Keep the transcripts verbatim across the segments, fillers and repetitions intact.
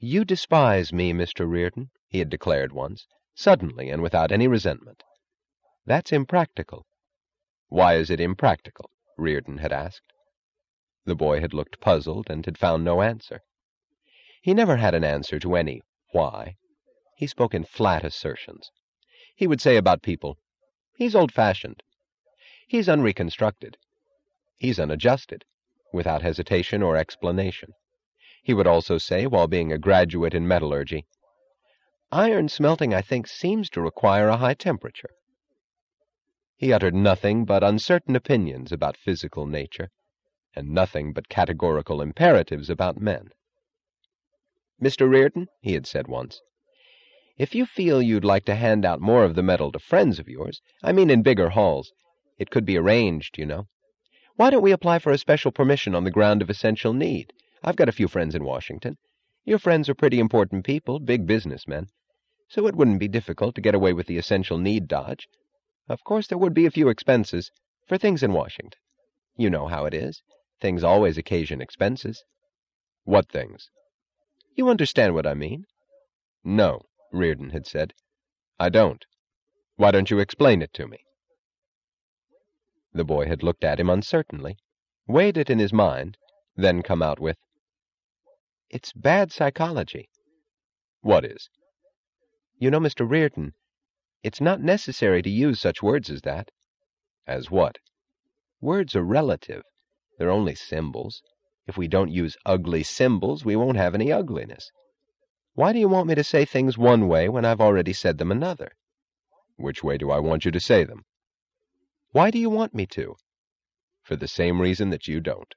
"You despise me, Mister Reardon," he had declared once, suddenly and without any resentment. "That's impractical." "Why is it impractical?" Reardon had asked. The boy had looked puzzled and had found no answer. He never had an answer to any why. He spoke in flat assertions. He would say about people, "He's old-fashioned. He's unreconstructed. He's unadjusted," without hesitation or explanation. He would also say, while being a graduate in metallurgy, "Iron smelting, I think, seems to require a high temperature." He uttered nothing but uncertain opinions about physical nature, and nothing but categorical imperatives about men. "Mister Reardon," he had said once, "if you feel you'd like to hand out more of the metal to friends of yours, I mean in bigger halls, it could be arranged, you know. Why don't we apply for a special permission on the ground of essential need? I've got a few friends in Washington. Your friends are pretty important people, big businessmen, so it wouldn't be difficult to get away with the essential need dodge. Of course, there would be a few expenses for things in Washington. You know how it is. Things always occasion expenses." "What things?" "You understand what I mean." "No," Reardon had said. "I don't. Why don't you explain it to me?" The boy had looked at him uncertainly, weighed it in his mind, then come out with, "It's bad psychology." "What is?" "You know, Mister Reardon, it's not necessary to use such words as that." "As what?" "Words are relative. They're only symbols. If we don't use ugly symbols, we won't have any ugliness. Why do you want me to say things one way when I've already said them another?" "Which way do I want you to say them?" "Why do you want me to?" "For the same reason that you don't."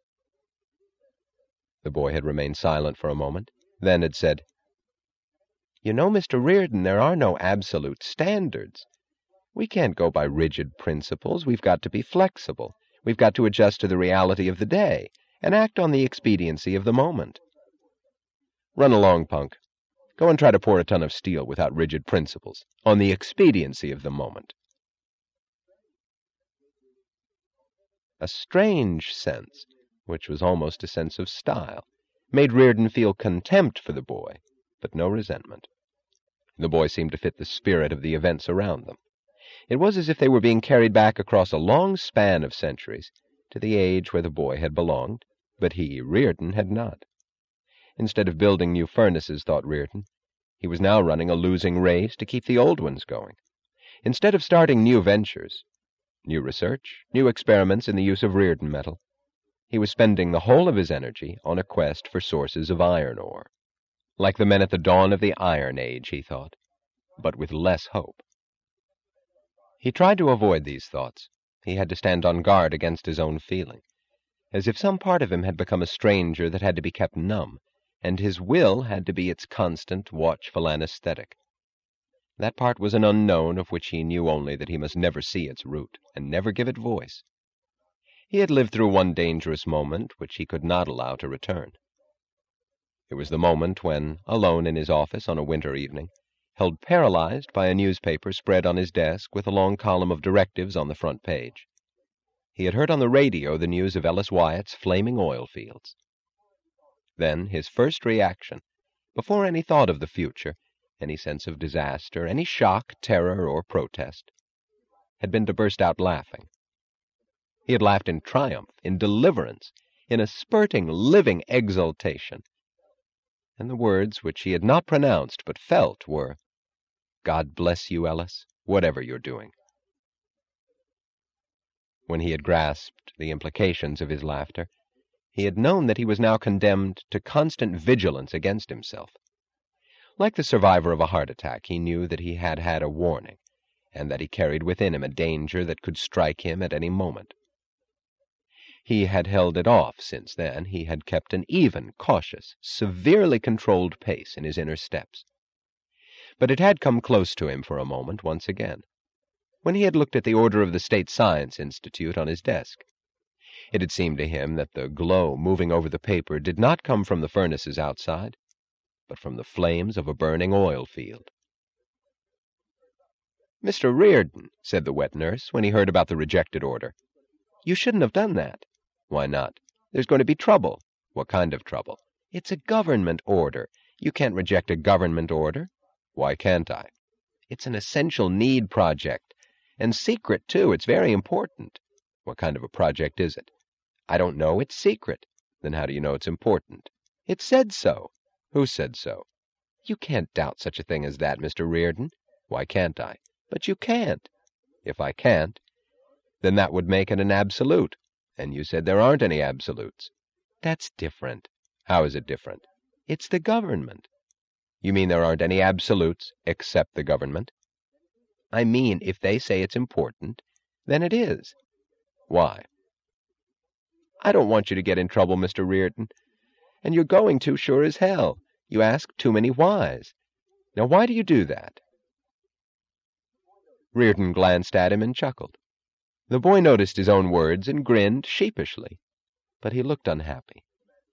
The boy had remained silent for a moment, then had said, "You know, Mister Reardon, there are no absolute standards. We can't go by rigid principles. We've got to be flexible. We've got to adjust to the reality of the day and act on the expediency of the moment." "Run along, punk. Go and try to pour a ton of steel without rigid principles, on the expediency of the moment." A strange sense, which was almost a sense of style, made Reardon feel contempt for the boy, but no resentment. The boy seemed to fit the spirit of the events around them. It was as if they were being carried back across a long span of centuries to the age where the boy had belonged, but he, Reardon, had not. Instead of building new furnaces, thought Reardon, he was now running a losing race to keep the old ones going. Instead of starting new ventures, new research, new experiments in the use of Reardon metal, he was spending the whole of his energy on a quest for sources of iron ore. Like the men at the dawn of the Iron Age, he thought, but with less hope. He tried to avoid these thoughts. He had to stand on guard against his own feeling, as if some part of him had become a stranger that had to be kept numb, and his will had to be its constant, watchful anesthetic. That part was an unknown of which he knew only that he must never see its root, and never give it voice. He had lived through one dangerous moment which he could not allow to return. It was the moment when, alone in his office on a winter evening, held paralyzed by a newspaper spread on his desk with a long column of directives on the front page, he had heard on the radio the news of Ellis Wyatt's flaming oil fields. Then his first reaction, before any thought of the future, any sense of disaster, any shock, terror, or protest, had been to burst out laughing. He had laughed in triumph, in deliverance, in a spurting, living exultation. And the words which he had not pronounced but felt were, "God bless you, Ellis, whatever you're doing." When he had grasped the implications of his laughter, he had known that he was now condemned to constant vigilance against himself. Like the survivor of a heart attack, he knew that he had had a warning, and that he carried within him a danger that could strike him at any moment. He had held it off since then. He had kept an even, cautious, severely controlled pace in his inner steps. But it had come close to him for a moment once again, when he had looked at the order of the State Science Institute on his desk. It had seemed to him that the glow moving over the paper did not come from the furnaces outside, but from the flames of a burning oil field. "Mister Reardon," said the wet nurse, when he heard about the rejected order, "you shouldn't have done that." "Why not?" "There's going to be trouble." "What kind of trouble?" "It's a government order. You can't reject a government order. Why can't I? It's an essential need project. And secret, too. It's very important. What kind of a project is it? I don't know. It's secret. Then how do you know it's important? It said so. Who said so? You can't doubt such a thing as that, Mister Reardon. Why can't I? But you can't. If I can't, then that would make it an absolute. And you said there aren't any absolutes. That's different. How is it different? It's the government. You mean there aren't any absolutes except the government? I mean, if they say it's important, then it is. Why? I don't want you to get in trouble, Mister Reardon. And you're going to, sure as hell. You ask too many whys. Now, why do you do that? Reardon glanced at him and chuckled. The boy noticed his own words and grinned sheepishly, but he looked unhappy.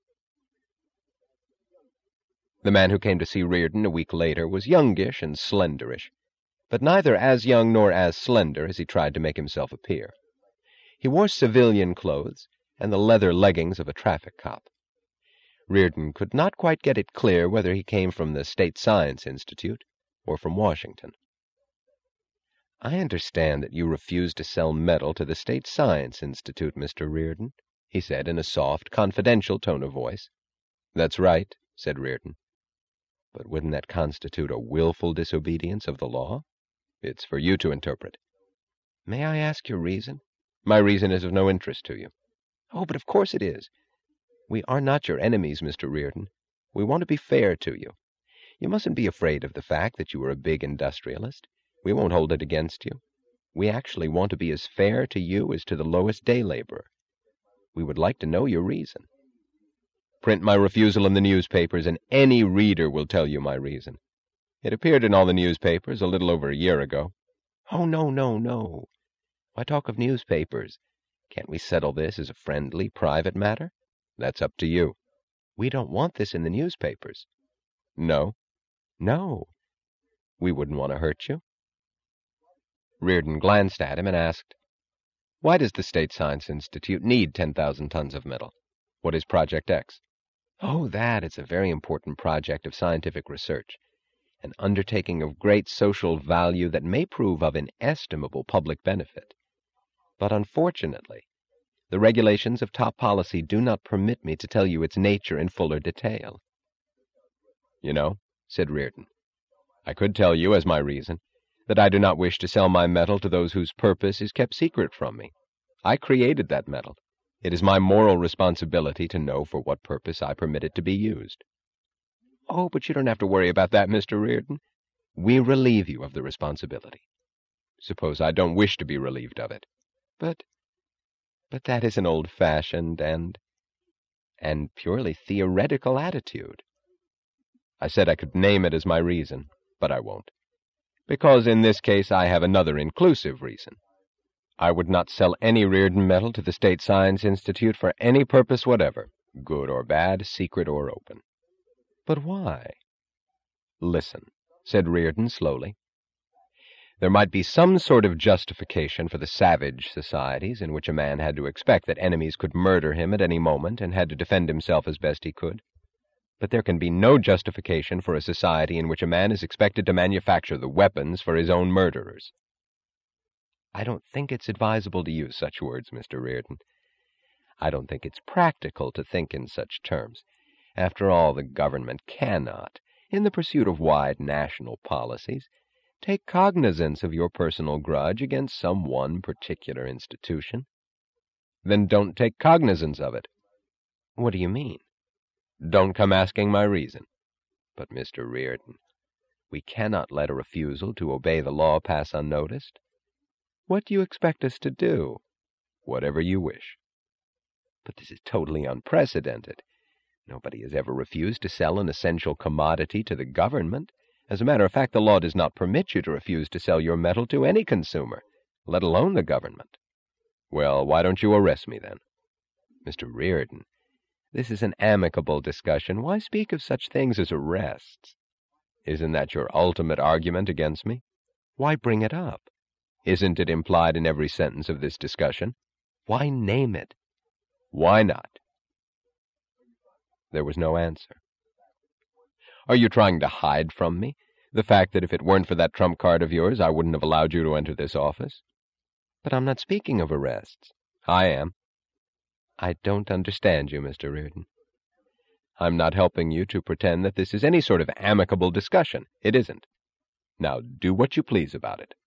The man who came to see Reardon a week later was youngish and slenderish, but neither as young nor as slender as he tried to make himself appear. He wore civilian clothes and the leather leggings of a traffic cop. Reardon could not quite get it clear whether he came from the State Science Institute or from Washington. I understand that you refuse to sell metal to the State Science Institute, Mister Reardon, he said in a soft, confidential tone of voice. That's right, said Reardon. But wouldn't that constitute a willful disobedience of the law? It's for you to interpret. May I ask your reason? My reason is of no interest to you. Oh, but of course it is. We are not your enemies, Mister Reardon. We want to be fair to you. You mustn't be afraid of the fact that you are a big industrialist. We won't hold it against you. We actually want to be as fair to you as to the lowest day laborer. We would like to know your reason. Print my refusal in the newspapers, and any reader will tell you my reason. It appeared in all the newspapers a little over a year ago. Oh, no, no, no. Why talk of newspapers? Can't we settle this as a friendly, private matter? That's up to you. We don't want this in the newspapers. No? No. We wouldn't want to hurt you. Reardon glanced at him and asked, Why does the State Science Institute need ten thousand tons of metal? What is Project X? Oh, that is a very important project of scientific research, an undertaking of great social value that may prove of inestimable public benefit. But unfortunately, the regulations of top policy do not permit me to tell you its nature in fuller detail. You know, said Reardon, I could tell you, as my reason, that I do not wish to sell my metal to those whose purpose is kept secret from me. I created that metal. It is my moral responsibility to know for what purpose I permit it to be used. Oh, but you don't have to worry about that, Mister Reardon. We relieve you of the responsibility. Suppose I don't wish to be relieved of it. But, but that is an old-fashioned and, and purely theoretical attitude. I said I could name it as my reason, but I won't. Because in this case I have another inclusive reason. I would not sell any Reardon metal to the State Science Institute for any purpose whatever, good or bad, secret or open. But why? Listen, said Reardon slowly. There might be some sort of justification for the savage societies in which a man had to expect that enemies could murder him at any moment and had to defend himself as best he could. But there can be no justification for a society in which a man is expected to manufacture the weapons for his own murderers. I don't think it's advisable to use such words, Mister Reardon. I don't think it's practical to think in such terms. After all, the government cannot, in the pursuit of wide national policies, take cognizance of your personal grudge against some one particular institution. Then don't take cognizance of it. What do you mean? Don't come asking my reason. But, Mister Reardon, we cannot let a refusal to obey the law pass unnoticed. What do you expect us to do? Whatever you wish. But this is totally unprecedented. Nobody has ever refused to sell an essential commodity to the government. As a matter of fact, the law does not permit you to refuse to sell your metal to any consumer, let alone the government. Well, why don't you arrest me then? Mister Reardon, this is an amicable discussion. Why speak of such things as arrests? Isn't that your ultimate argument against me? Why bring it up? Isn't it implied in every sentence of this discussion? Why name it? Why not? There was no answer. Are you trying to hide from me the fact that if it weren't for that trump card of yours, I wouldn't have allowed you to enter this office? But I'm not speaking of arrests. I am. I don't understand you, Mister Reardon. I'm not helping you to pretend that this is any sort of amicable discussion. It isn't. Now do what you please about it.